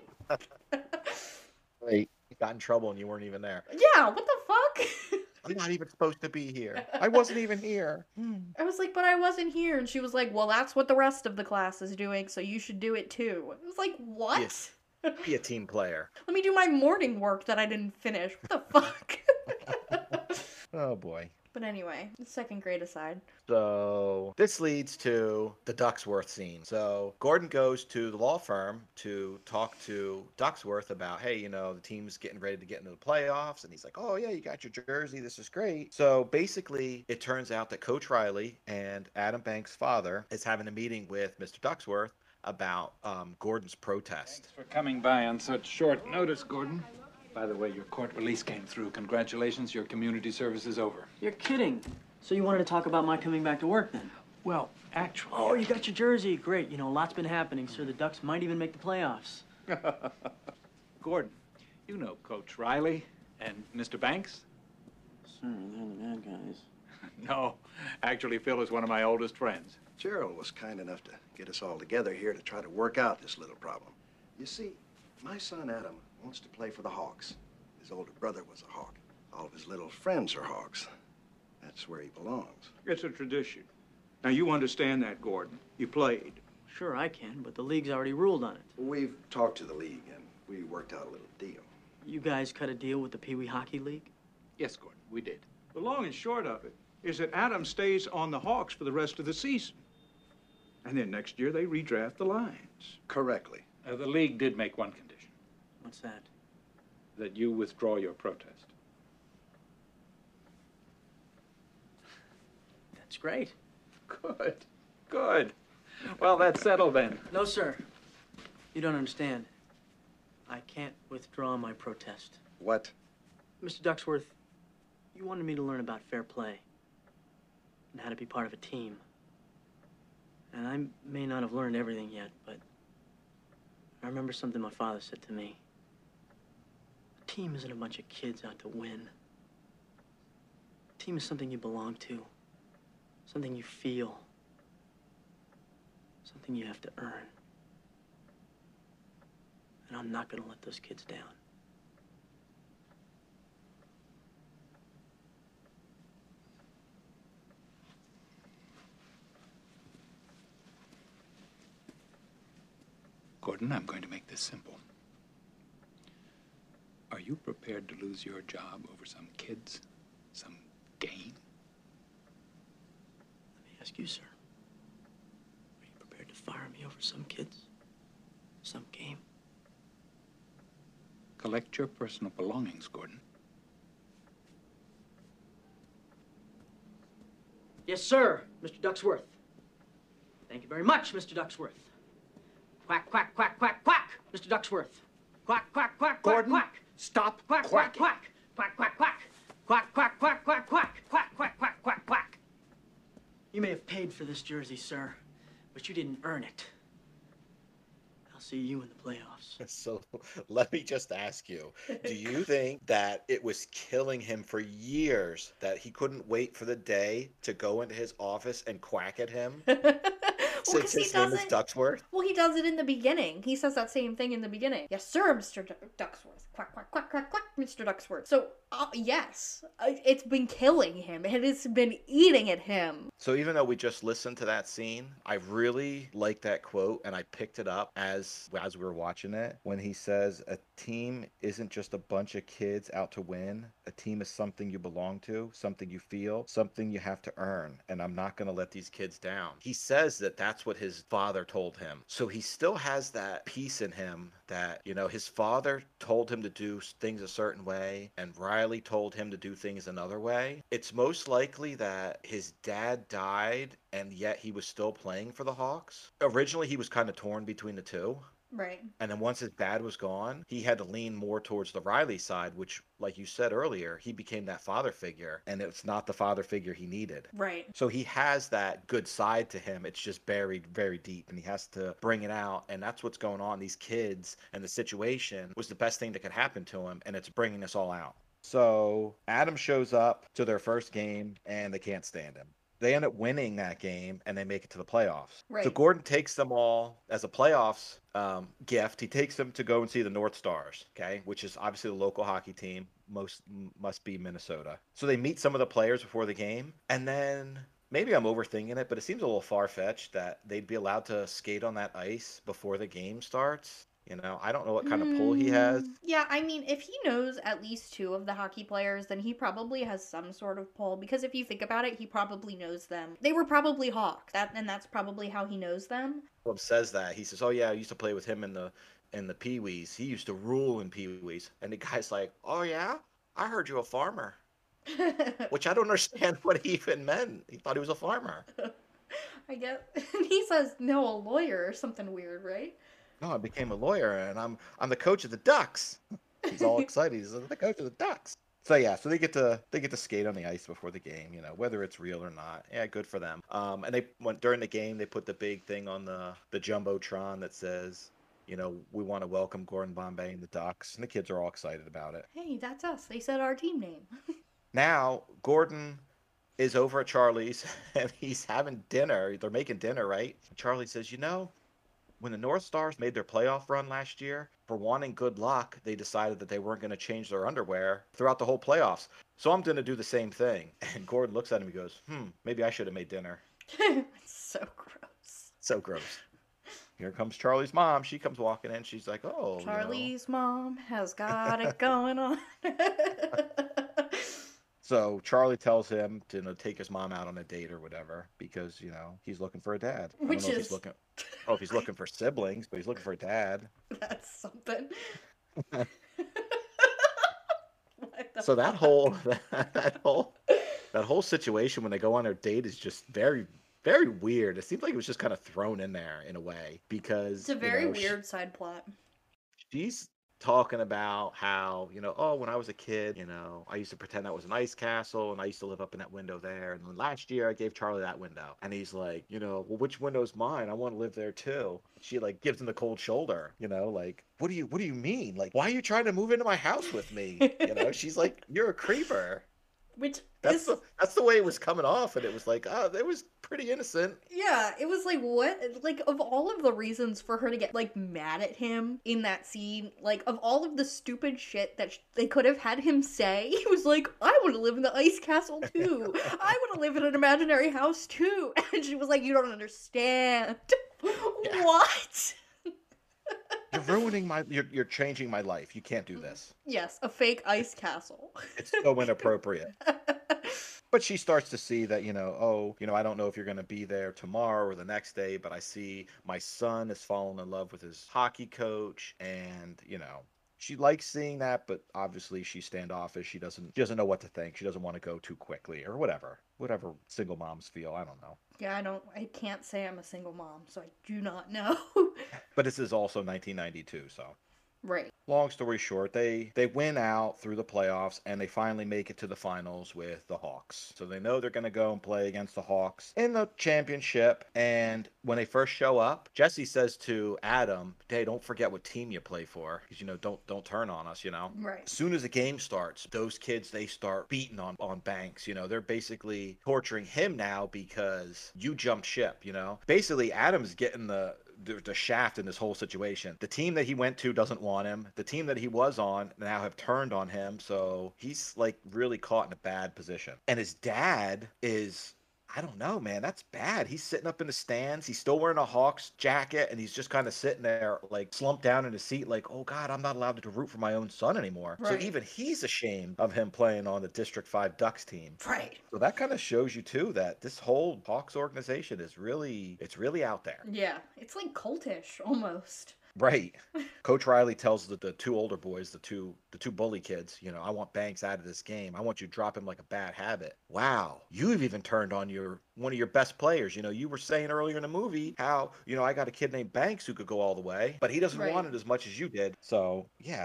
Right. You got in trouble and you weren't even there. Yeah, what the fuck? I'm not even supposed to be here. I wasn't even here. I was like, but I wasn't here. And she was like, well, that's what the rest of the class is doing, so you should do it too. I was like, what? Yes. Be a team player. Let me do my morning work that I didn't finish. What the fuck? Oh boy. But anyway, second grade aside. So this leads to the Ducksworth scene. So Gordon goes to the law firm to talk to Ducksworth about, hey, you know, the team's getting ready to get into the playoffs. And he's like, oh, yeah, you got your jersey. This is great. So basically, it turns out that Coach Riley and Adam Banks' father is having a meeting with Mr. Ducksworth about Gordon's protest. Thanks for coming by on such short notice, Gordon. By the way, your court release came through. Congratulations, your community service is over. You're kidding. So you wanted to talk about my coming back to work then? Well, actually... Oh, you got your jersey. Great. You know, a lot's been happening, sir. The Ducks might even make the playoffs. Gordon, you know Coach Riley and Mr. Banks? Sir, they're the bad guys. No, actually, Phil is one of my oldest friends. Gerald was kind enough to get us all together here to try to work out this little problem. You see, my son Adam wants to play for the Hawks. His older brother was a Hawk. All of his little friends are Hawks. That's where he belongs. It's a tradition. Now, you understand that, Gordon. You played. Sure, I can, but the league's already ruled on it. We've talked to the league, and we worked out a little deal. You guys cut a deal with the Pee Wee Hockey League? Yes, Gordon, we did. The long and short of it is that Adam stays on the Hawks for the rest of the season. And then next year, they redraft the Lions. Correctly. The league did make one condition. What's that? That you withdraw your protest. That's great. Good, good. Well, that's settled then. No, sir. You don't understand. I can't withdraw my protest. What? Mr. Ducksworth, you wanted me to learn about fair play and how to be part of a team. And I may not have learned everything yet, but I remember something my father said to me. A team isn't a bunch of kids out to win. A team is something you belong to, something you feel, something you have to earn. And I'm not going to let those kids down. Gordon, I'm going to make this simple. Are you prepared to lose your job over some kids? Some game? Let me ask you, sir. Are you prepared to fire me over some kids? Some game? Collect your personal belongings, Gordon. Yes, sir, Mr. Ducksworth. Thank you very much, Mr. Ducksworth. Quack, quack, quack, quack, quack, Mr. Ducksworth. Quack, quack, quack, Gordon, quack, quack. stop Quack, quack, quacking. quack. Quack, quack, quack. Quack, quack, quack, quack, quack. Quack, quack, quack, quack, quack. You may have paid for this jersey, sir, but you didn't earn it. I'll see you in the playoffs. So let me just ask you, do you think that it was killing him for years that he couldn't wait for the day to go into his office and quack at him? Since his name is Ducksworth? Well, he does it in the beginning. He says that same thing in the beginning. Yes, sir, Mr. Ducksworth. Quack, quack, quack, quack, quack, Mr. Ducksworth. So, yes, it's been killing him. It has been eating at him. So even though we just listened to that scene, I really like that quote, and I picked it up as we were watching it, when he says, a team isn't just a bunch of kids out to win. A team is something you belong to, something you feel, something you have to earn, and I'm not going to let these kids down. He says that that's what his father told him. So he still has that piece in him that, you know, his father told him to do things a certain way, and Riley told him to do things another way. It's most likely that his dad died, and yet he was still playing for the Hawks. Originally, he was kind of torn between the two. Right. And then once his dad was gone, he had to lean more towards the Riley side, which, like you said earlier, he became that father figure, and it's not the father figure he needed. Right. So he has that good side to him. It's just buried very deep, and he has to bring it out. And that's what's going on. These kids and the situation was the best thing that could happen to him, and it's bringing us all out. So Adam shows up to their first game, and they can't stand him. They end up winning that game and they make it to the playoffs. Right. So Gordon takes them all as a playoffs gift. He takes them to go and see the North Stars, okay, which is obviously the local hockey team. Must be Minnesota. So they meet some of the players before the game, and then maybe I'm overthinking it, but it seems a little far-fetched that they'd be allowed to skate on that ice before the game starts. You know, I don't know what kind of pull he has. Yeah, I mean, if he knows at least two of the hockey players, then he probably has some sort of pull. Because if you think about it, he probably knows them. They were probably Hawks, and that's probably how he knows them. Bob says that. He says, "Oh yeah, I used to play with him in the Pee Wees. He used to rule in Pee Wees." And the guy's like, "Oh yeah, I heard you a farmer," which I don't understand what he even meant. He thought he was a farmer. I guess he says, "No, a lawyer" or something weird, right? No, I became a lawyer, and I'm the coach of the Ducks. He's all excited. He's the coach of the Ducks. So yeah, so they get to skate on the ice before the game. You know, whether it's real or not. Yeah, good for them. And they went during the game. They put the big thing on the jumbotron that says, you know, we want to welcome Gordon Bombay and the Ducks, and the kids are all excited about it. Hey, that's us. They said our team name. Now Gordon is over at Charlie's, and he's having dinner. They're making dinner, right? Charlie says, you know, when the North Stars made their playoff run last year, for wanting good luck, they decided that they weren't going to change their underwear throughout the whole playoffs. So I'm going to do the same thing. And Gordon looks at him and goes, maybe I should have made dinner. So gross. So gross. Here comes Charlie's mom. She comes walking in. She's like, oh, Charlie's mom has got it going on. So Charlie tells him to take his mom out on a date or whatever because, he's looking for a dad. I don't know if he's looking for siblings, but he's looking for a dad. That's something. So that whole situation when they go on their date is just very, very weird. It seems like it was just kind of thrown in there in a way because it's a very weird side plot. She's talking about how, oh, when I was a kid, I used to pretend that was an ice castle and I used to live up in that window there. And then last year I gave Charlie that window. And he's like, well, which window's mine? I want to live there too. She gives him the cold shoulder, what do you mean? Why are you trying to move into my house with me? She's like, you're a creeper. Which that's the way it was coming off, and it was like, oh, it was pretty innocent. Yeah, it was like, what? Of all of the reasons for her to get mad at him in that scene, of all of the stupid shit that they could have had him say, he was like, I want to live in the ice castle too. I want to live in an imaginary house too. And she was like, you don't understand. Yeah. What? You're ruining you're changing my life. You can't do this. Yes, a fake ice castle. It's so inappropriate. But she starts to see that, I don't know if you're going to be there tomorrow or the next day, but I see my son is falling in love with his hockey coach, and, she likes seeing that, but obviously she's standoffish. She doesn't know what to think. She doesn't want to go too quickly or whatever single moms feel. I don't know. Yeah, I can't say I'm a single mom, so I do not know. But this is also 1992, so. Right. Long story short, they win out through the playoffs, and they finally make it to the finals with the Hawks. So they know they're going to go and play against the Hawks in the championship. And when they first show up, Jesse says to Adam, hey, don't forget what team you play for, because, don't turn on us, Right. As soon as the game starts, those kids, they start beating on Banks. They're basically torturing him now because you jumped ship, Basically, Adam's getting the shaft in this whole situation. The team that he went to doesn't want him. The team that he was on now have turned on him. So he's really caught in a bad position. And his dad is, I don't know, man, that's bad. He's sitting up in the stands. He's still wearing a Hawks jacket, and he's just kind of sitting there slumped down in his seat oh, God, I'm not allowed to root for my own son anymore. Right. So even he's ashamed of him playing on the District 5 Ducks team. Right. So that kind of shows you, too, that this whole Hawks organization is really out there. Yeah, it's cultish, almost. Right. Coach Riley tells the two older boys, the two bully kids, I want Banks out of this game. I want you to drop him like a bad habit. Wow. You've even turned on one of your best players. You were saying earlier in the movie how, I got a kid named Banks who could go all the way, but he doesn't want it as much as you did. So, yeah,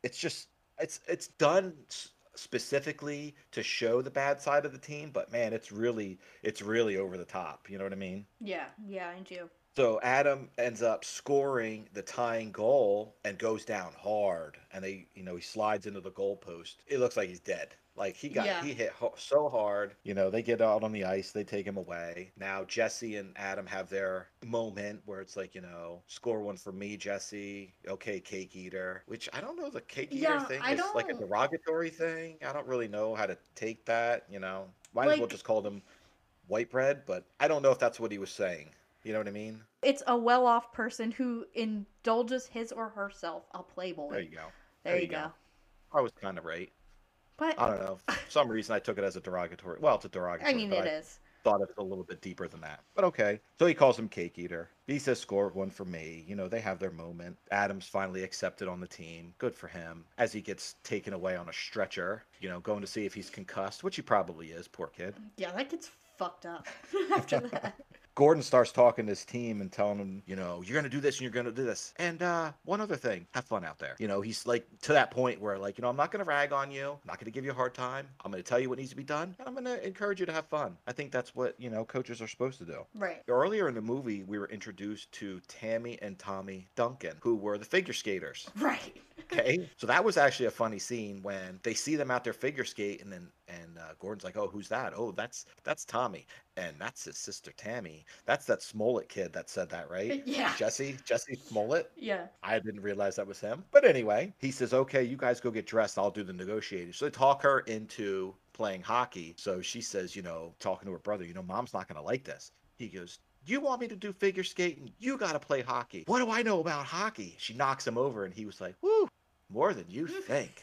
it's done specifically to show the bad side of the team, but man, it's really over the top. You know what I mean? Yeah, I do. So Adam ends up scoring the tying goal and goes down hard, and he slides into the goalpost. It looks like he's dead. Like he hit so hard. They get out on the ice, they take him away. Now Jesse and Adam have their moment where it's like, score one for me, Jesse. Okay, cake eater. Which I don't know, the cake eater thing is like a derogatory thing. I don't really know how to take that. Might as well just call them white bread, but I don't know if that's what he was saying. You know what I mean? It's a well-off person who indulges his or herself a Playboy. There you go. There you go. I was kind of right. But I don't know. For some reason, I took it as a derogatory. Well, it's a derogatory. I mean, it is. Thought it was a little bit deeper than that. But okay. So he calls him cake eater. He says, score one for me. They have their moment. Adam's finally accepted on the team. Good for him. As he gets taken away on a stretcher, going to see if he's concussed, which he probably is. Poor kid. Yeah, that gets fucked up after that. Gordon starts talking to his team and telling them, you're going to do this and you're going to do this. And one other thing, have fun out there. He's like to that point where like, I'm not going to rag on you. I'm not going to give you a hard time. I'm going to tell you what needs to be done. And I'm going to encourage you to have fun. I think that's what, coaches are supposed to do. Right. Earlier in the movie, we were introduced to Tammy and Tommy Duncan, who were the figure skaters. Right. Okay. So that was actually a funny scene when they see them out there figure skate and Gordon's like, oh, who's that? Oh, that's Tommy. And that's his sister Tammy. That's that Smollett kid that said that, right? Yeah. Jesse Smollett? Yeah. I didn't realize that was him. But anyway, he says, okay, you guys go get dressed. I'll do the negotiating. So they talk her into playing hockey. So she says, talking to her brother, Mom's not going to like this. He goes, you want me to do figure skating? You got to play hockey. What do I know about hockey? She knocks him over and he was like, whoo, more than you think.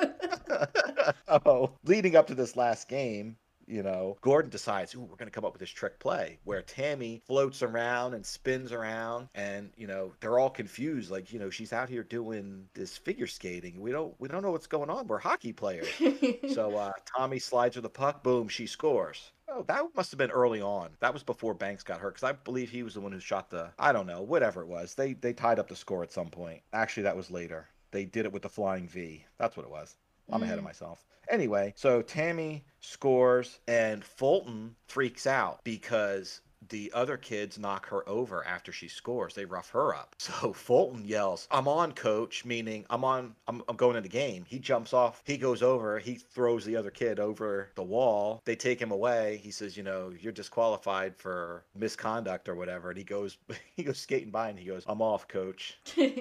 Leading up to this last game, Gordon decides, we're going to come up with this trick play where Tammy floats around and spins around and, they're all confused. Like, she's out here doing this figure skating. We don't know what's going on. We're hockey players. So Tommy slides with the puck. Boom, she scores. Oh, that must have been early on. That was before Banks got hurt, because I believe he was the one who shot I don't know, whatever it was. They tied up the score at some point. Actually, that was later. They did it with the flying V. That's what it was. I'm ahead of myself. Anyway, so Tammy scores and Fulton freaks out because the other kids knock her over after she scores. They rough her up. So Fulton yells, I'm on, coach, meaning I'm going in the game. He jumps off. He goes over. He throws the other kid over the wall. They take him away. He says, you're disqualified for misconduct or whatever. And he goes skating by and he goes, I'm off, coach.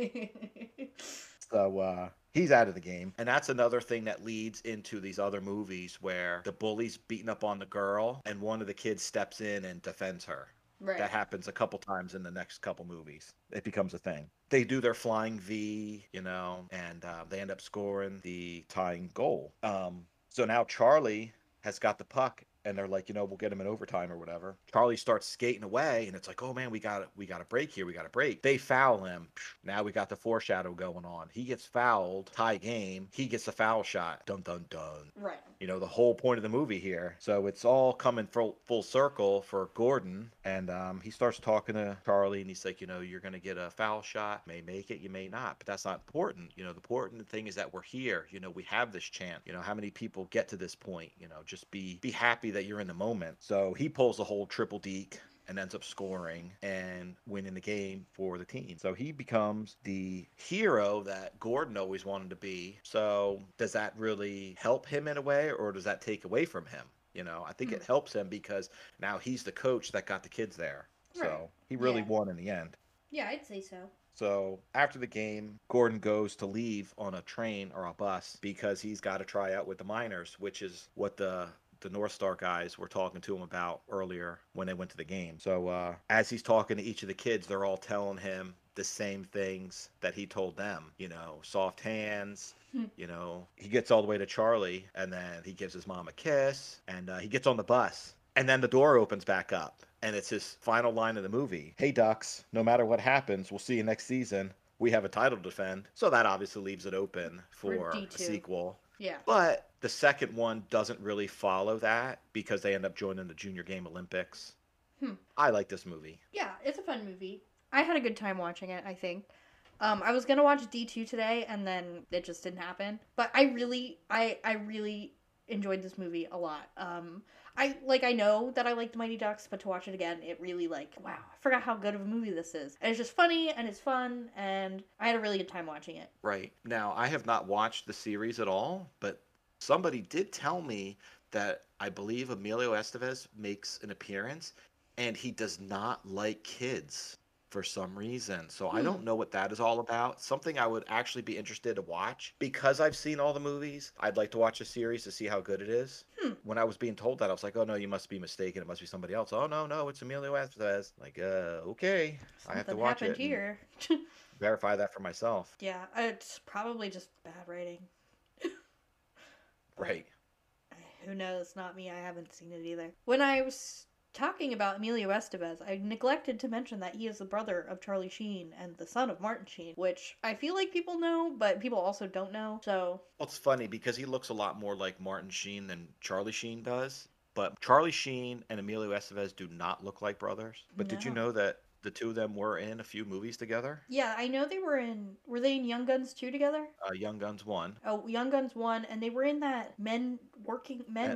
So he's out of the game. And that's another thing that leads into these other movies where the bully's beating up on the girl and one of the kids steps in and defends her. Right. That happens a couple times in the next couple movies. It becomes a thing. They do their flying V, and they end up scoring the tying goal. So now Charlie has got the puck. And they're like, we'll get him in overtime or whatever. Charlie starts skating away, and it's like, oh man, we got a break here. We got a break. They foul him. Now we got the foreshadow going on. He gets fouled. Tie game. He gets a foul shot. Dun dun dun. Right. The whole point of the movie here. So it's all coming full circle for Gordon, and he starts talking to Charlie, and he's like, you're gonna get a foul shot. May make it, you may not, but that's not important. The important thing is that we're here. We have this chance. How many people get to this point? Just be happy that you're in the moment. So he pulls the whole triple deke and ends up scoring and winning the game for the team. So he becomes the hero that Gordon always wanted to be. So does that really help him in a way, or does that take away from him? I think it helps him because now he's the coach that got the kids there. Right. So he really won in the end. Yeah, I'd say so. So after the game, Gordon goes to leave on a train or a bus because he's got to try out with the minors, which is what the North Star guys were talking to him about earlier when they went to the game. So as he's talking to each of the kids, they're all telling him the same things that he told them, soft hands. He gets all the way to Charlie, and then he gives his mom a kiss, and he gets on the bus. And then the door opens back up, and it's his final line of the movie. Hey, Ducks, no matter what happens, we'll see you next season. we have a title to defend. So that obviously leaves it open for a D2. sequel. Yeah. But the second one doesn't really follow that because they end up joining the Junior Game Olympics. I like this movie. Yeah, it's a fun movie. I had a good time watching it, I think. I was gonna watch D2 today, and then it just didn't happen. But I really enjoyed this movie a lot. I know that I liked Mighty Ducks, but to watch it again, it really wow, I forgot how good of a movie this is. And it's just funny, and it's fun, and I had a really good time watching it. Right. Now, I have not watched the series at all, but somebody did tell me that I believe Emilio Estevez makes an appearance, and he does not like kids for some reason. So I don't know what that is all about. Something I would actually be interested to watch. Because I've seen all the movies, I'd like to watch the series to see how good it is. When I was being told that, I was like, oh no, you must be mistaken. It must be somebody else. Oh no, it's Emilio Estevez. Like, okay. I have to watch it. Here. Verify that for myself. Yeah, it's probably just bad writing. Right. Who knows? Not me. I haven't seen it either. When I was talking about Emilio Estevez, I neglected to mention that he is the brother of Charlie Sheen and the son of Martin Sheen, which I feel like people know, but people also don't know, so... Well, it's funny because he looks a lot more like Martin Sheen than Charlie Sheen does, but Charlie Sheen and Emilio Estevez do not look like brothers. But did you know that the two of them were in a few movies together? Yeah, I know they were in... Were they in Young Guns 2 together? Young Guns 1. Oh, Young Guns 1, and they were in that Men at Work?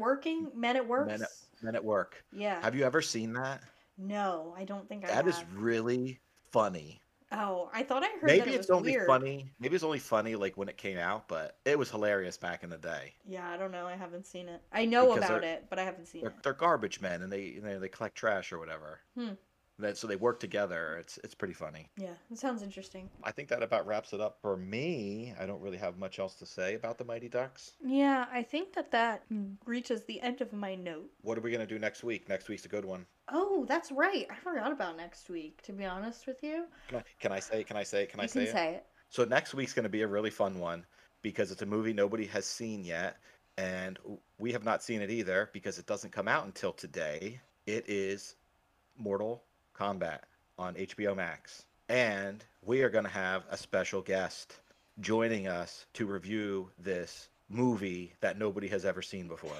Men at Work. Yeah. Have you ever seen that? No, I don't think I have. That is really funny. Oh, I thought I heard Maybe that it it's was only weird. funny. Maybe it's only funny like when it came out, but it was hilarious back in the day. Yeah, I don't know. I haven't seen it. I know Because about it, but I haven't seen it. They're garbage men, and they collect trash or whatever. So they work together. It's pretty funny. Yeah, it sounds interesting. I think that about wraps it up for me. I don't really have much else to say about the Mighty Ducks. Yeah, I think that reaches the end of my note. What are we going to do next week? Next week's a good one. Oh, that's right. I forgot about next week, to be honest with you. Can I say it? You can say it. So next week's going to be a really fun one because it's a movie nobody has seen yet, and we have not seen it either because it doesn't come out until today. It is Mortal Kombat on HBO Max. And we are going to have a special guest joining us to review this movie that nobody has ever seen before.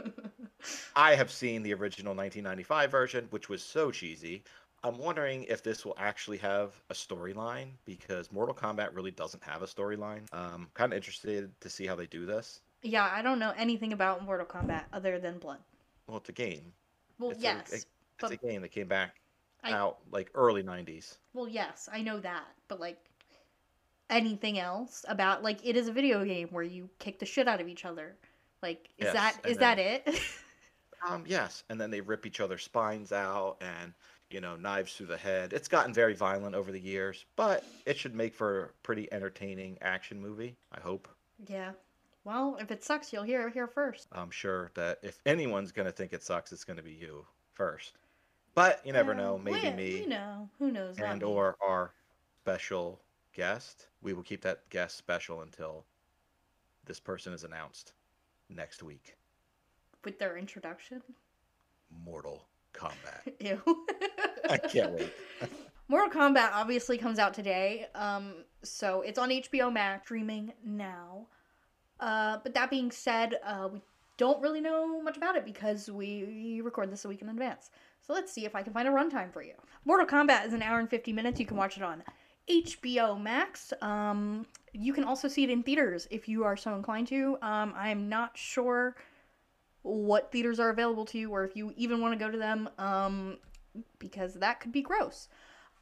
I have seen the original 1995 version, which was so cheesy. I'm wondering if this will actually have a storyline because Mortal Kombat really doesn't have a storyline. Kind of interested to see how they do this. Yeah, I don't know anything about Mortal Kombat other than blood. Well, it's a game. Well, yes. It's a game that came back out like early 90s. Well, yes, I know that, but anything else about it is a video game where you kick the shit out of each other. Is that it? Yes, and then they rip each other's spines out and knives through the head. It's gotten very violent over the years, but it should make for a pretty entertaining action movie, I hope. Yeah. Well, if it sucks, you'll hear it here first. I'm sure that if anyone's going to think it sucks, it's going to be you first. But you never know. Maybe me. Who knows? And or our special guest. We will keep that guest special until this person is announced next week. With their introduction? Mortal Kombat. Ew. I can't wait. Mortal Kombat obviously comes out today. So it's on HBO Max, streaming now. But that being said, we don't really know much about it because we record this a week in advance. So let's see if I can find a runtime for you. Mortal Kombat is an hour and 50 minutes. You can watch it on HBO Max. You can also see it in theaters if you are so inclined to. I'm not sure what theaters are available to you or if you even want to go to them because that could be gross.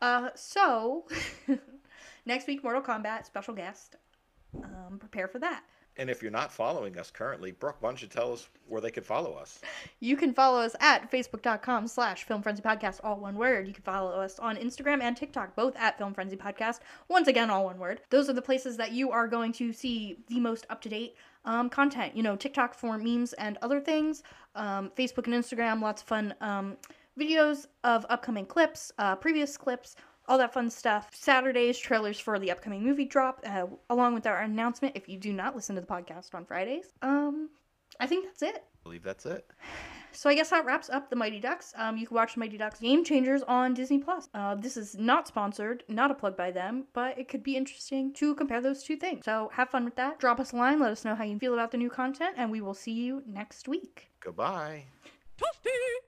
So next week, Mortal Kombat, special guest. Prepare for that. And if you're not following us currently, Brooke, why don't you tell us where they can follow us? You can follow us at facebook.com/filmfrenzypodcast, all one word. You can follow us on Instagram and TikTok, both at Film Frenzy Podcast, once again, all one word. Those are the places that you are going to see the most up-to-date content. TikTok for memes and other things. Facebook and Instagram, lots of fun videos of upcoming clips, previous clips, all that fun stuff. Saturdays, trailers for the upcoming movie drop, along with our announcement if you do not listen to the podcast on Fridays. I think that's it. I believe that's it. So I guess that wraps up the Mighty Ducks. You can watch Mighty Ducks Game Changers on Disney Plus. This is not sponsored, not a plug by them, but it could be interesting to compare those two things. So have fun with that. Drop us a line, let us know how you feel about the new content, and we will see you next week. Goodbye. Toasty!